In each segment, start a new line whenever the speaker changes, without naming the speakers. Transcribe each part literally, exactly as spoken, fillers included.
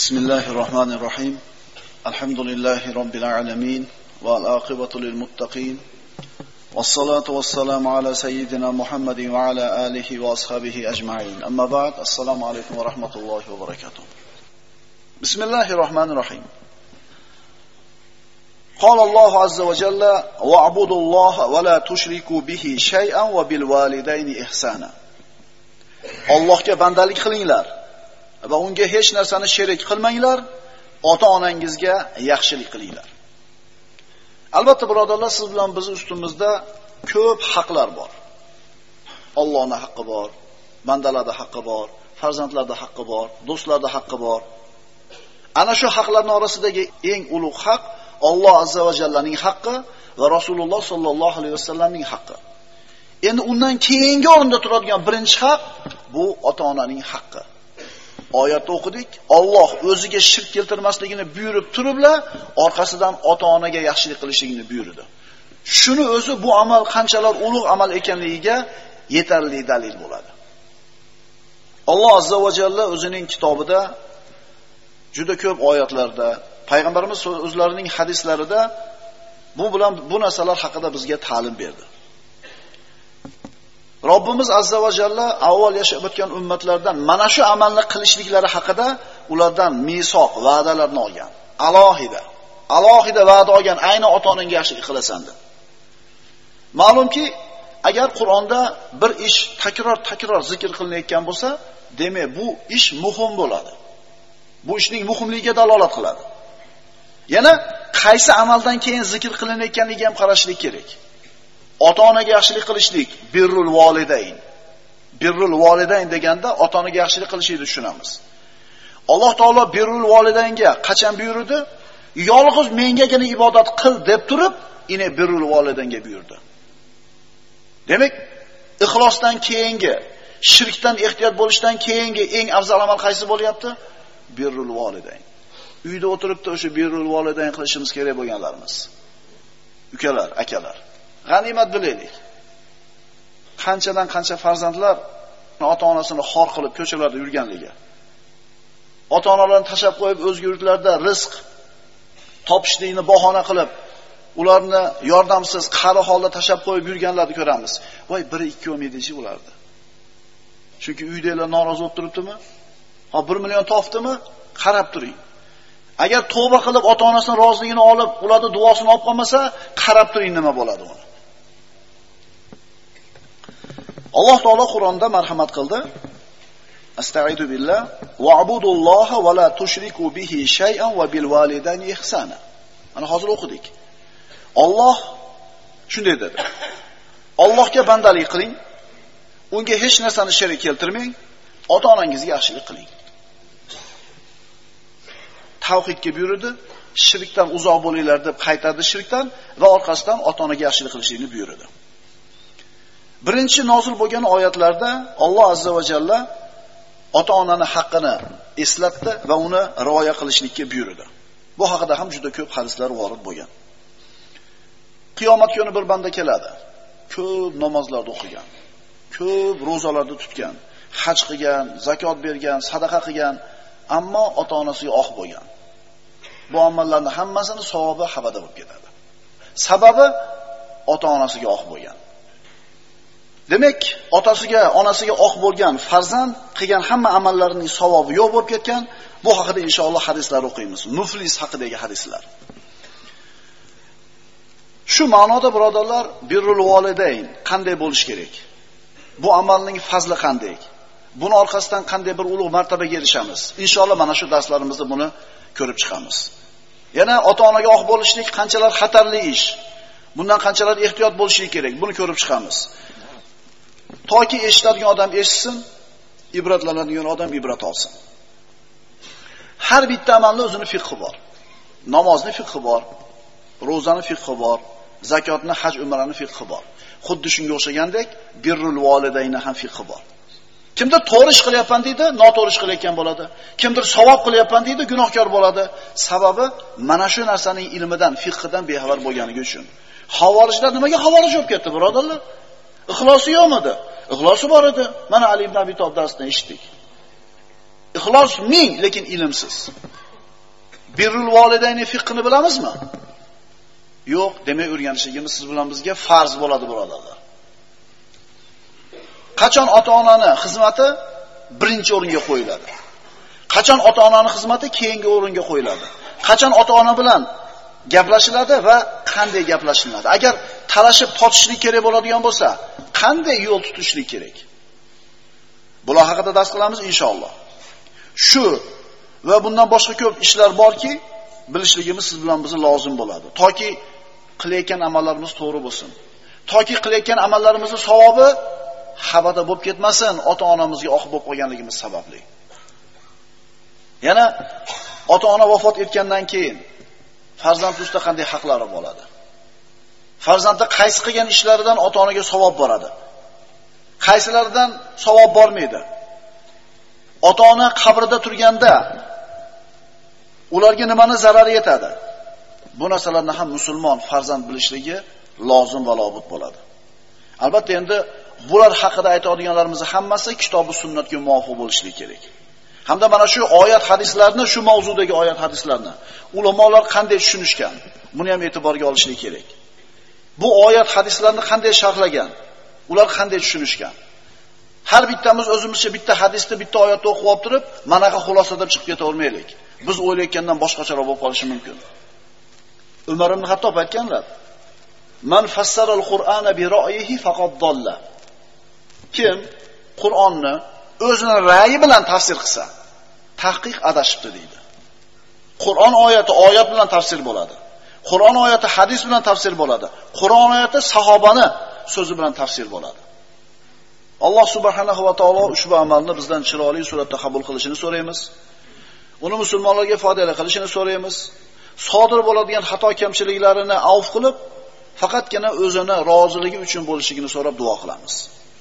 Bismillahirrahmanirrahim. Alhamdulillahi Rabbil alamin. Wal aqibatu lil muttaqin. Wassalatu wassalamu ala sayyidina Muhammadin wa ala alihi wa ashabihi ajma'in. Amma ba'd. Assalomu alaykum wa rahmatullohi wa barakatuh. Bismillahirrahmanirrahim. قال الله عز وجل واعبدوا الله ولا تشركوا به شيئا وبالوالدين إحسانا. Allohga bandalik qilinglar va unga hech narsani sherik qilmanglar, ota-onangizga yaxshilik qilinglar. Albatta birodarlar, siz bilan biz ustimizda ko'p haqlar bor. Allohning haqqi bor, bandalarda haqqi bor, farzandlarda haqqi bor, do'stlarda haqqi bor. Ana shu haqlarning orasidagi eng ulug' haq Alloh azza va jallaning haqqi va Rasululloh sollallohu alayhi vasallamning haqqi. Endi undan keyingi o'rinda turadigan birinchi haq bu ota-onaning haqqi. Oyatda o'qidik, Alloh o'ziga shirk keltirmasligini buyurib turiblar, orqasidan ota-onaga yaxshilik qilishligini buyurdi. Shuni o'zi bu amal qanchalar ulug' amal ekanligiga yetarli dalil bo'ladi. Alloh azza va jalla o'zining kitobida juda ko'p oyatlarda, payg'ambarimiz o'zlarining hadislarida bu bilan bu narsalar haqida bizga ta'lim berdi. Robbimiz azza va jalla avval yashab o'tgan ummatlardan mana shu amalni qilishliklari haqida ulardan misoq, va'dalarni olgan. Alohida, alohida va'da olgan, ayni ota-onangga yaxshilik qilasan deb. Ma'lumki, agar Qur'onda bir ish takror-takror zikr qilinayotgan bo'lsa, demak bu ish muhim bo'ladi. Bu ishning muhimligiga dalolat qiladi. Yana qaysi amaldan keyin zikr qilinayotganiga ham qarashlik kerak. Ota-onaga yaxshilik qilishlik, birrul volidayn. Birrul volidayn deganda ota-onaga yaxshilik qilishni tushunamiz. Alloh taolo birrul volidaynga qachon buyurdi? Yolg'iz mengagina ibodat qil deb turib, ine birrul volidaynga buyurdi. Demak, ixlosdan keyingi, shirkdan ehtiyot bo'lishdan keyingi eng afzal amal qaysi bo'lyapti? Birrul volidayn. Uyda o'tiribdi o'sha birrul volidayn qilishimiz kerak bo'lganlarimiz. Ukalar, akalar, g'animat bilaylik. Qanchadan qancha farzandlar ota-onasini xor qilib ko'chalarda yurganligi. Ota-onalarni tashab qo'yib o'zga yurtlarda rizq topishlikni bahona qilib, ularni yordamsiz, qari holda tashab qo'yib yurganlarni ko'ramiz. Voy, bir ikki o'midchi ulardi. Chunki uydagilar norozi bo'lib turibdimi? Ha, bir million topdimi? Qarab turing. Agar tavba qilib ota-onasining roziligini olib, ularning duosini olib qolmasa, qarab turing nima bo'ladi uni. Alloh taolo Qur'onda marhamat qildi. Astag'idu billah wa'budulloha va la tushriku bihi shay'an va bil validayni ihsana. Mana hozir o'qidik. Alloh shunday dedi. Allohga bandalik qiling, unga hech narsani sherik keltirmang, ota-onangizga yaxshilik qiling. Tavhidga buyurdi, shirkdan uzoq bo'linglar deb qaytardi shirkdan va orqasidan ota-onaga yaxshilik qilishni buyurdi. Birinchi nozil bo'lgan oyatlarda Alloh azza va jalla ota-onaning haqqini eslatdi va uni rioya qilishlikka buyurdi. Bu haqida ham juda ko'p hadislar vorid bo'lgan. Qiyomat kuni bir banda keladi. Ko'p namozlarni o'qigan, ko'p ro'zalarni tutgan, haj qilgan, zakot bergan, sadaqa qilgan, ammo ota-onasiga oq bo'lgan. Bu amallarning hammasini savobi habada bo'lib ketadi. Sababi ota-onasiga oq bo'lgan. Demak, otasiga, onasiga oq bo'lgan farzand qilgan hamma amallarining savobi yo'q bo'lib ketgan. Bu haqida inshaalloh hadislar o'qiymiz. Muflis haqidagi hadislar. Shu ma'noda birodarlar, birrul volidayn qanday bo'lish kerak? Bu amalning fazli qanday? Buni orqasidan qanday bir ulug' martabaga erishamiz? Inshaalloh mana shu darslarimizda buni ko'rib chiqamiz. Yana ota-onaga oq bo'lishlik qanchalar xatarli ish. Bundan qanchalar ehtiyot bo'lishi kerak, buni ko'rib chiqamiz. Toki eshitadigan odam eshitsin, ibratlanadigan odam ibrat olsin. Har bitta amalning o'zining fiqhi bor. Namozning fiqhi bor, ro'zaning fiqhi bor, zakotning, haj, umraning fiqhi bor. Xuddi shunga o'xshagandek, birrul volidayning ham fiqhi bor. Kimdir to'g'ri ish qilyapman deydi, noto'g'ri ish qilayotgan bo'ladi. Kimdir savob qilyapman deydi, gunohkor bo'ladi. Sababi mana shu narsaning ilmidan, fiqhidan bexabar bo'lganligi uchun. Havorijlar nimaga havorij bo'lib ketdi, birodarlar? Ixlosi yo'qmidi? Ixlosi bor edi. Mana Ali ibn Abi Talib darsdan eshitdik. Ixlos ming, lekin ilmsiz. Birrul volidayni fiqhini bilamizmi? Yo'q, demak o'rganishligimiz siz bilan bizga farz bo'ladi, birodarlar. Qachon ota-onani xizmati birinchi o'ringa qo'yiladi? Qachon ota-onaning xizmati keyingi o'ringa qo'yiladi? Qachon ota-ona bilan gaplashiladi va qanday gaplashiladi? Agar talashib totishlik kerak bo'ladigan bo'lsa, qanday yo'l tutishlik kerak? Bular haqida dars qilamiz inshaalloh. Shu va bundan boshqa ko'p ishlar borki, bilishligimiz siz bilan bizni lozim bo'ladi. Toki qilayotgan amallarimiz to'g'ri bo'lsin. Toki qilayotgan amallarimizni savobi havada bo'lib ketmasin, ota-onamizga oq bo'lib qolganligimiz sababli. Yana ota-ona vafot etgandan keyin farzand ustida qanday haqlari bo'ladi? Farzandning qaysi qilgan ishlaridan ota-onaga savob boradi? Qaysilaridan savob bormaydi? Ota-ona qabrida turganda ularga nimani zarari yetadi? Bu narsalarni ham musulmon farzand bilishligi lozim va lobud bo'ladi. Albatta endi bular haqida aytadiganlarimiz hammasi kitob va sunnatga muvofiq bo'lishi kerak. Hamda mana shu oyat hadislarni, shu mavzudagi oyat hadislarni ulamolar qanday tushunishgan, buni ham e'tiborga olishlik kerak. Bu oyat hadislarni qanday sharhlagan, ular qanday tushunishgan. Har bittamiz o'zimizcha bitta hadisni, bitta oyatni o'qib olib turib, manaqa xulosada chiqib ketavermaylik. Biz o'ylayotgandan boshqacharoq bo'lib qolishi mumkin. Umar ibn Xattob aytganlar: "Man fassara al-Qur'ana bi ra'yihi faqad dalla." Kim Qur'onni o'zining ra'yi bilan tafsir qilsa, tahqiq adashibdi deydi. Qur'on oyati oyat bilan tafsir bo'ladi. Qur'on oyati hadis bilan tafsir bo'ladi. Qur'on oyati sahobani so'zi bilan tafsir bo'ladi. Alloh subhanahu va taolo ushbu amalni bizdan chiroyli suratda qabul qilishini so'raymiz. Uni musulmonlarga foydali qilishini so'raymiz. Sodir bo'ladigan xato kamchiliklarini avf qilib, faqatgina o'zini roziligi uchun bo'lishligini so'rab duo qilamiz.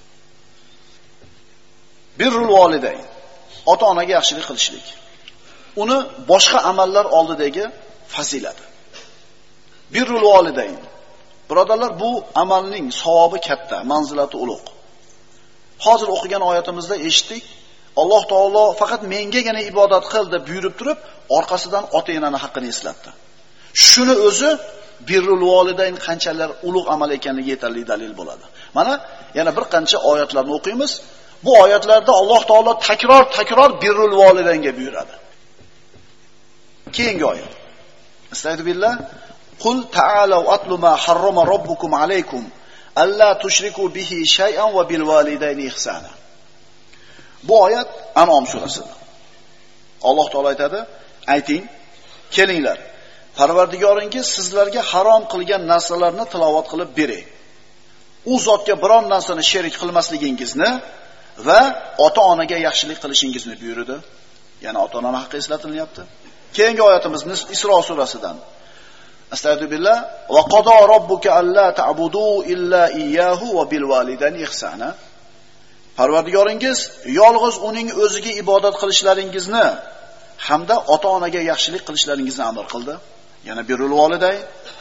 Birrul volidayn, ota-onaga yaxshilik qilishlik. Uni boshqa amallar oldidagi fazilati. Birrul volidayn. Birodarlar, bu amalning savobi katta, manzilati ulug'. Hozir o'qigan oyatimizda eshitdik, Alloh taolo faqat mengagina ibodat qil deb buyurib turib, orqasidan ota-onani haqqini eslatdi. Shuni o'zi birrul volidayn qanchalar ulug' amal ekanligi yetarli dalil bo'ladi. Mana yana bir qancha oyatlarni o'qiymiz. Bu oyatlarda Alloh taolo takror-takror birrul volidaynga buyuradi. Keyingi oyat. Estağfirullah. Qul ta'alu atlu ma harrama robbukum alaykum alla tushriku bihi shay'an va bil validayni ihsana. Bu oyat An'om surasida. Alloh taolo aytadi: "Ayting, kelinglar. Parvardigoringiz sizlarga harom qilgan narsalarni tilovat qilib beray. U zotga biron narsani sherik qilmasligingizni va ota-onaga yaxshilik qilishingizni buyurdi." Ya'ni ota-ona haqqi eslatilyapti. Keyingi oyatimiz Isro surasidan. Astagfirullah. "Va qada robbuka alla ta'budu illa iyyahu va bil validayni ihsana." Parvardigoringiz yolg'iz uning o'ziga ibodat qilishlaringizni hamda ota-onaga yaxshilik qilishlaringizni amr qildi. Yana birrul volidayn.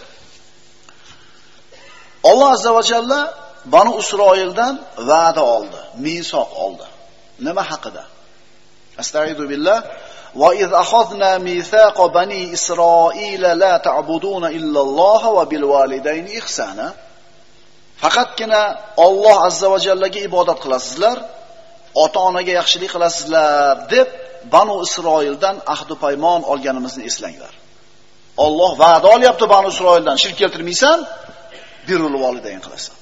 Alloh azza va jalla Banu Isroildan va'da oldi, misoq oldi. Nima haqida? Astagfiru billah. "Va iz akhadna mithaqa bani Isroila la ta'buduna illa Alloh va bil validayni ihsana." Faqatgina Alloh azza va jallaga ibodat qilasizlar, ota-onaga yaxshilik qilasizlar deb Banu Isroildan ahd va paymon olganimizni eslanglar. Alloh va'da olyapti Banu Isroildan, shirk keltirmaysan, birrul volidayn qilasan.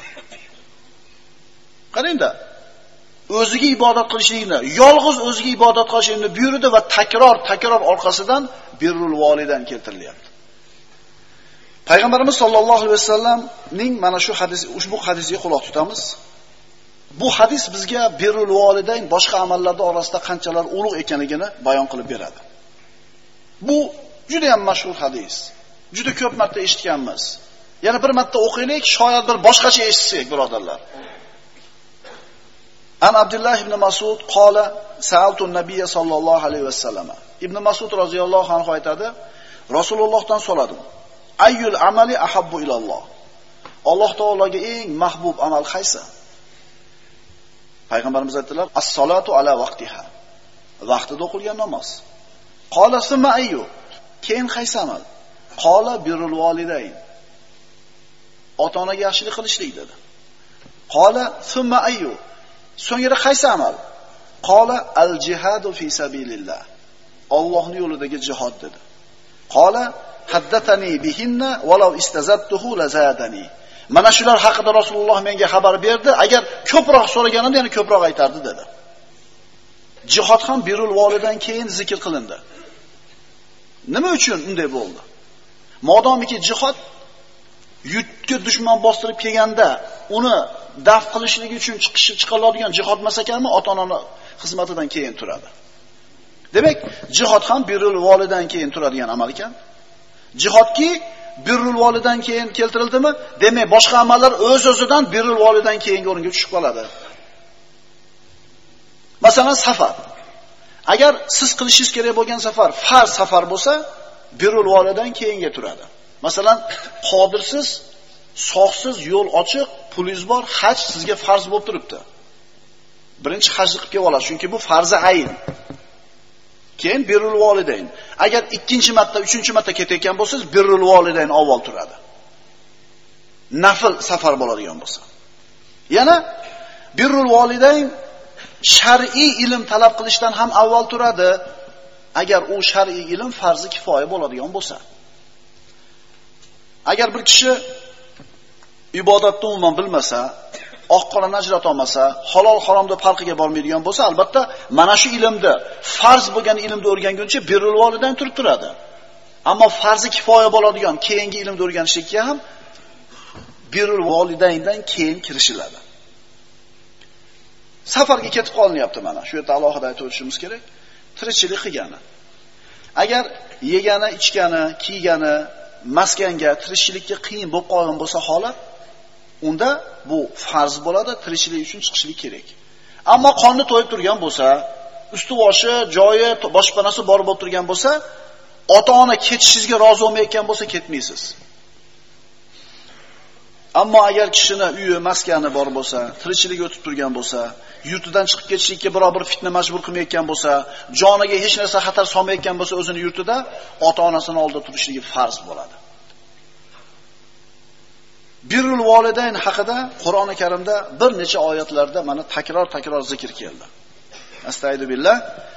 Qarangda, o'ziga ibodat qilishlikni, yolg'iz o'ziga ibodat qilishlikni buyurdi va takror-takror orqasidan birrul volidayn keltirilyapti. Payg'ambarimiz sollallohu alayhi vasallamning mana shu hadis, ushbu hadisiga quloq tutamiz. Bu hadis bizga birrul volidayn boshqa amallarda orasida qanchalar ulug' ekanligini bayon qilib beradi. Bu juda ham mashhur hadis. Juda ko'p marta eshitganmiz. Yana bir marta o'qiylik, shoyat bir boshqacha eshitsak, birodarlar. An Abdullah ibn Mas'ud qala sa'altu an-nabiy sallallohu alayhi vasallam. Ibn Mas'ud roziyallohu anhu aytadi, Rasulullohdan so'radim. Ayyul amali ahabbu ilalloh. Alloh taologa eng mahbub amal qaysi? Payg'ambarimiz aytdilar, as-salatu ala vaqtiha. vaqtida o'qilgan namoz. Qola summa ayyu. Keyin qaysi amal? Qola birrul validayn. Ota-onaga yaxshilik qilishlik dedi. Qola summa ayyu. So'ngra qaysi amal? Qola al jihadu fi sabilillah. Allohning yo'lidagi jihad dedi. Qola haddatani bihinna walau istazattuhu lazadani. Mana shular haqida Rasululloh menga xabar berdi, agar ko'proq so'raganimda yana ko'proq aytardi dedi. Jihad ham birrul validan keyin zikr qilindi. Nima uchun unday bo'ldi? Modomiki jihad yutga dushman bostirib kelganda uni daf qilishlik uchun chiqishi chiqiladigan jihad emas ekanmi, ota-ona xizmatidan keyin turadi. Demak, jihad ham birrul validan keyin turadigan amal ekan. Jihodki birrul validan keyin keltirildimi? Demak, boshqa amallar o'z-o'zidan birrul validan keyingi o'ringa tushib qoladi. Masalan, safar. Agar siz qilishingiz kerak bo'lgan safar farz safar bo'lsa, birrul validan keyinga turadi. Masalan, qodirsiz, sog'siz, yo'l ochiq, pulingiz bor, haj sizga farz bo'lib turibdi. Birinchi hajni qilib kelib olasiz, chunki bu farzi ayn. Keyin birrul validayn. Agar ikkinchi marta, uchinchi marta ketayotgan bo'lsangiz, birrul validayn avval turadi. Nafl safar bo'ladigan bo'lsa. Yana birrul validayn shar'iy ilm talab qilishdan ham avval turadi, agar u shar'iy ilm farzi kifoya bo'ladigan bo'lsa. Agar bir kishi ibodatni umuman bilmasa, oq-qorani ajrata olmasa, halol haromda farqiga bormaydigan bo'lsa, albatta mana shu ilmni, farz bo'lgan ilmni o'rganguncha birrul validayn turib turadi. Ammo farzi kifoya bo'ladigan keyingi ilmni o'rganishlikka ham birrul validayndan keyin kirishiladi. Safarga ketib qolinyapti mana. Shu yerda alohida aytib o'tishimiz kerak. Tirikchilik qilgani. Agar yegani, ichgani, kiygani, maskanga, tirikchilikka qiyin bo'lib qolgan bo'lsa holat, unda bu farz bo'ladi, tirikchilik uchun chiqishlik kerak. Ammo qonni to'yib turgan bo'lsa, usti-boshi, joyi, boshpanasi bor bo'lib turgan bo'lsa, ota-ona ketishingizga rozi bo'lmayotgan bo'lsa ketmaysiz. Ammo agar kishini uyi, maskani bor bo'lsa, tirikchilik o'tib turgan bo'lsa, yurtidan chiqib ketishlikka biror bir fitna majbur qilmayotgan bo'lsa, joniga hech narsa xatar solmayotgan bo'lsa, o'zini yurtida ota-onasining oldida turishligi farz bo'ladi. Birrul validayn haqida Qur'oni Karimda bir necha oyatlarda mana takror-takror zikr keldi. Astagfiru billah.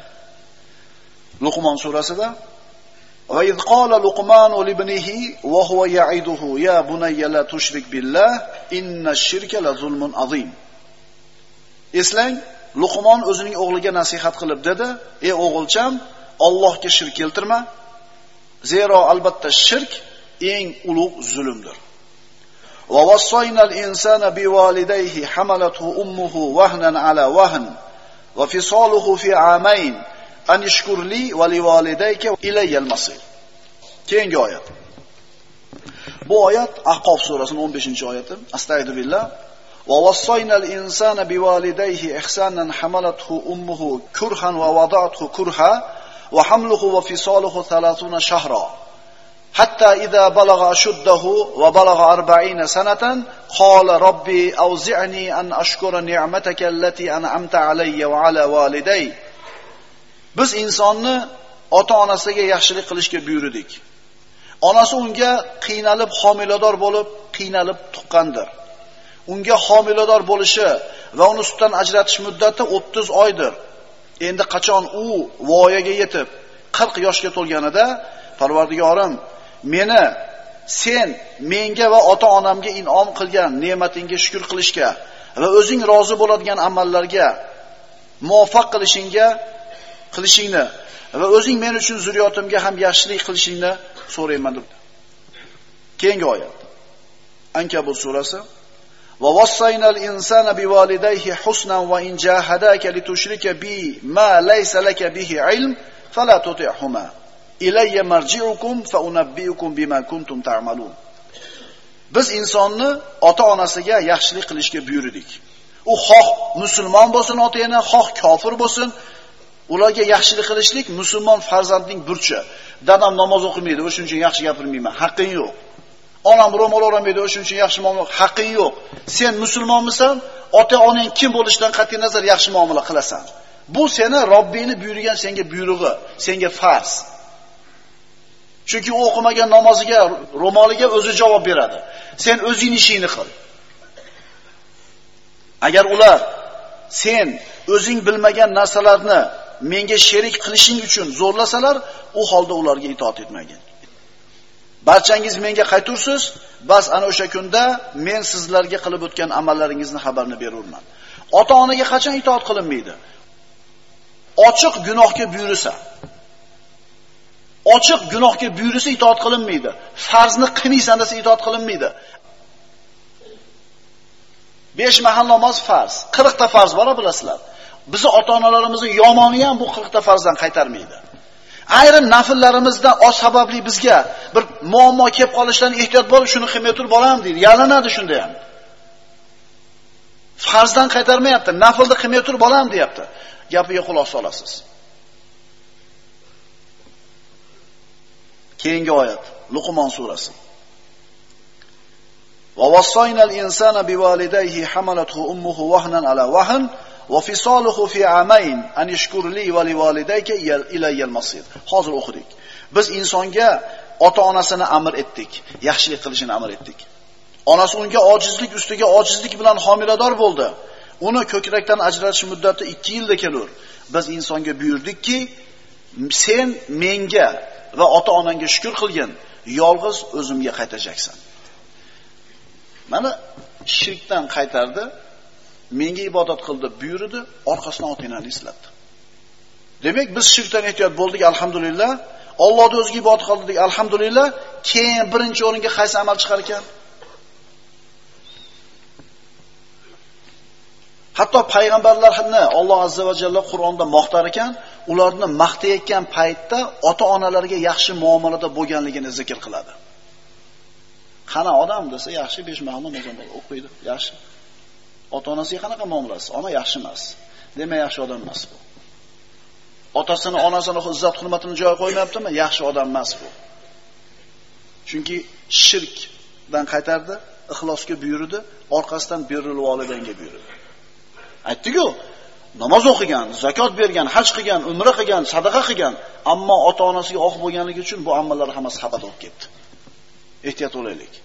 Luqmon surasida va iz qala Luqmanu libnihi wa huwa ya'iduhu ya bunayya la tushrik billah innash-shirka la zulmun azim. Eslang, Luqmon o'zining o'g'liga nasihat qilib dedi: "Ey o'g'ilcham, Allohga shirk keltirma. Zero albatta shirk eng ulug' zulmdir." Va wassayna al-insana biwalidayhi hamalathu ummuhu wahnan ala wahn va fisaluhu fi amayn an ishkur li va liwalidayka ilayya al-masir. Keyingi oyat. Bu oyat Ahqof surasining o'n beshinchi oyati. Astagfirullah. Va wassayna al-insana biwalidayhi ihsanan hamalathu ummuhu kurhan va wada'athu kurha va hamluhu va fisaluhu thalathuna shahra. Hatta idza balagha ashuddahu va balagha arba'ina sanatan qala rabbi awzi'ni an ashkura ni'mataka allati an'amta alayya va ala waliday. Biz insonni ota-onasiga yaxshilik qilishga buyurdik. Onasi unga qiynalib homilador bo'lib, qiynalib tuqqandir. Unga homilador bo'lishi va uni sutdan ajratish muddati o'ttiz oydir. Endi qachon u voyaga yetib qirq yoshga to'lganida, Parvardigorim, meni sen menga va ota-onamga in'om qilgan ne'matingga shukr qilishga va o'zing rozi bo'ladigan amallarga muvaffaq qilishingga qilishingni va o'zing men uchun zurriyotimga ham yaxshilik qilishingni so'rayman deb. Keyingi oyat. Ankabut surasi. Va wassaynal insana biwalidayhi husnan va in jahadaka litushrika bi ma laysa laka bihi ilm fala tuti'huma. Ilayya marji'ukum fa unabbi'ukum bima kuntum ta'malun. Biz insonni ota-onasiga yaxshilik qilishga buyurdik. U xoh musulmon bo'lsin ota-ona, xoh kofir bo'lsin, ularga yaxshilik qilishlik musulmon farzandning burchi. Dadam namoz o'qimaydi, o'shuning uchun yaxshi gapirmayman. Haqqing yo'q. Onam ro'mol o'ramaydi, o'shuning uchun yaxshi muomala, haqqing yo'q. Sen musulmonmisan, ota-onang kim bo'lishidan qat'iy nazar yaxshi muomala qilasan. Bu seni Robbingni buyurgan senga buyrug'i, senga farz. Chunki u o'qimagan namoziga, ro'moliga o'zi javob beradi. Sen o'zing ishingni qil. Agar ular sen o'zing bilmagan narsalarni menga sherik qilishing uchun zo'rlasalar, u holda ularga itoat etmagin. Barchangiz menga qaytursiz, bas ana o'sha kunda men sizlarga qilib o'tgan amallaringizni xabarni berurman. Ota-onaga qachon itoat qilinmaydi? Ochiq gunohga buyursa, ochiq gunohga buyursa itoat qilinmaydi. Farzni qilmaysan desa itoat qilinmaydi. besh mahal namoz farz, qirq ta farz bor bilasizlar. Bizi ota-onalarimizning yomoni ham bu qirq ta farzdan qaytarmaydi. Ayrim nafillarimizdan oz sababli bizga bir muammo kelib qolishdan ehtiyot bo'lib, shuni qilmay turib bolam deydi. Yalanadi shunda ham. Farzdan qaytarmayapti, nafilni qilmay turib bolam deyapti. Gapiga quloq solasiz. Keyingi oyat, Luqmon surasi. Va wasaynal insana biwalidayhi hamalathu ummuhu wahnan ala wahn wa fisaluhu fi amayn an yashkur li wa liwalidayka ilayya al-masir. Hozir o'qidik. Biz insonga ota-onasini amr etdik, yaxshilik qilishini amr etdik. Onasi unga ojizlik ustiga ojizlik bilan homilador bo'ldi. Uni ko'krakdan ajratish muddati ikki yilda kelur. Biz insonga buyurdikki, sen menga va ota-onangga shukr qilgin, yolg'iz o'zimga qaytajaksan. Mana shirkdan qaytardi, menga ibodat qildi, buyurdi, orqasidan ota-onani eslatdi. Demak, biz shirkdan ehtiyot bo'ldik, alhamdulillah. Allohga o'ziga ibodat qildik, alhamdulillah. Keyin birinchi o'ringa qaysi amal chiqar ekan? Hatto payg'ambarlarni Alloh azza va jalla Qur'onda maqtar ekan, ularni maqtayotgan paytda ota-onalarga yaxshi muomalada bo'lganligini zikr qiladi. Qana odam desa yaxshi besh mahal namoz o'qiydi, yaxshi. Ota-onasiga qanaqa muomalasi? Ona yaxshi emas. Demak, yaxshi odam emas bu. Otasini, onasini izzat hurmatini joyiga qo'ymayaptimi? Yaxshi odam emas bu. Chunki shirkdan qaytardi, ixlosga buyurdi, orqasidan birrul volidanga buyurdi. Aytdi-ku, namoz o'qigan, zakot bergan, haj qilgan, umra qilgan, sadaqa qilgan, ammo ota-onasiga oq bo'lganligi uchun bu amallar hammasi xabat bo'lib ketdi. Ehtiyot bo'laylik.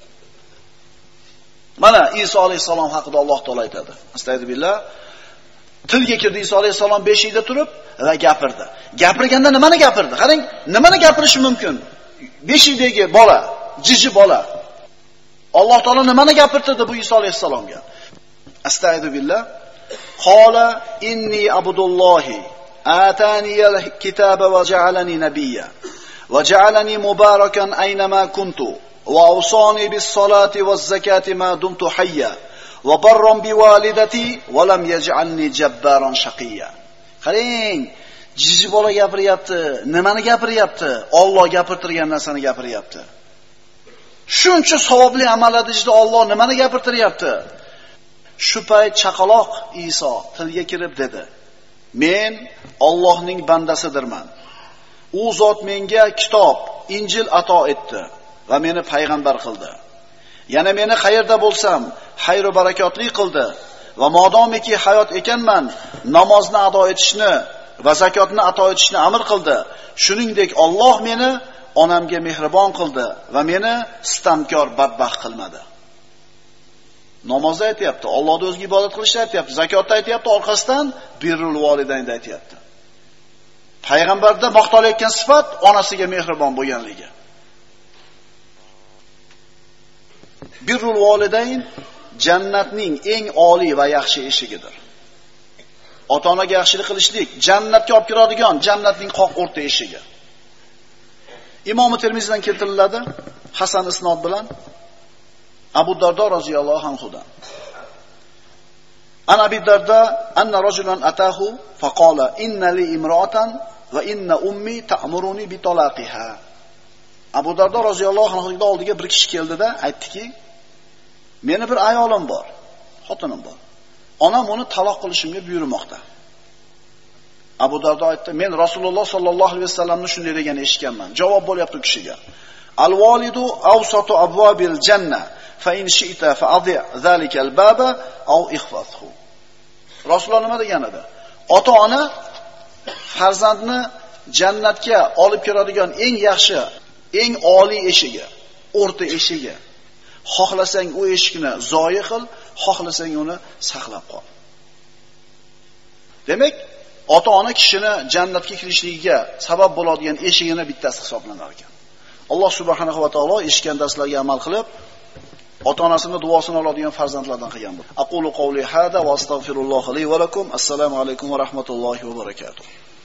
Mana Iso alayhisalom haqida Alloh taolo aytadi. Astagfirullah. Tilga kirdi Iso alayhisalom beshikda turib va gapirdi. Gapirganda nimani gapirdi? Qarang, nimani gapirishi mumkin? Beshikdagi bola, jiji bola. Alloh taolo nimani gapirtirdi bu Iso alayhisalomga? Astagfirullah. Qala inni abdullohi ataniyal kitaba va ja'alani nabiyya va ja'alani mubarakan aynama kuntu va awsani bis salati vaz zakati ma dumtu hayya va barran bi walidati va lam yaj'alni jabbaran shaqiyya. Qarang, jiji bola gapiryapti. Nimani gapiryapti? Alloh gapirtirgan narsani gapiryapti. Shuncha savobli amallarda ichida Alloh nimani gapirtiryapti? Shu payt chaqaloq Iso tilga kirib dedi: "Men Allohning bandasidirman. U zot menga kitob, Injil ato etdi va meni payg'ambar qildi. Yana meni qayerda bo'lsam, xayr va barakotli qildi va modomiki hayot ekanman, namozni ado etishni va zakotni ato etishni amr qildi. Shuningdek, Alloh meni onamga mehribon qildi va meni sitamkor badbaxt qilmadi." Namozda aytayapti, Allohga o'ziga ibodat qilishni aytayapti, zakotda aytayapti, orqasidan birrul volidaynda aytayapti. Payg'ambarda maqtalayotgan sifat onasiga mehribon bo'lganligi. Birrul volidayn jannatning eng oliy va yaxshi eshigidir. Ota-onaga yaxshilik qilishlik jannatga olib kiradigan jannatning qoq o'rta eshigi. Imom Termiziydan keltiriladi hasan isnod bilan Abu Dardo roziyallohu anhudan. An Abi Darda anna rajulan atahu faqala inna li imra'atan va inna ummi ta'muruni bi talaqiha. Abu Dardo roziyallohu anhuning oldiga bir kishi keldida aytdiki, meni bir ayolim bor, xotinim bor. Onam uni taloq qilishimga buyurmoqda. Abu Dardo aytdi, men Rasululloh sallallohu alayhi vasallamni shunday deganini eshitganman. Javob bo'lyapti kishiga. Al-walidu awsatu abwabil janna fa in shi'ta fa adhi' zalika al-baba aw ikhfathu. Rasululloh nima degan edi? Ota-ona farzandni jannatga olib kiradigan eng yaxshi, eng oliy eshigi, o'rta eshigi. Xohlasang u eshikni zoyi qil, xohlasang uni saqlab qol. Demak, ota-ona kishini jannatga kirishligiga sabab bo'ladigan eshigini bittasi hisoblanar ekan. Alloh subhanahu va taolo eshitgan darslarga amal qilib, ota-onasining duosini oladigan farzandlardan qilgan bo'ldi. Aqulu qawli hada va astagfirullohi li va lakum. Assalomu alaykum va rahmatullohi va barakatuh.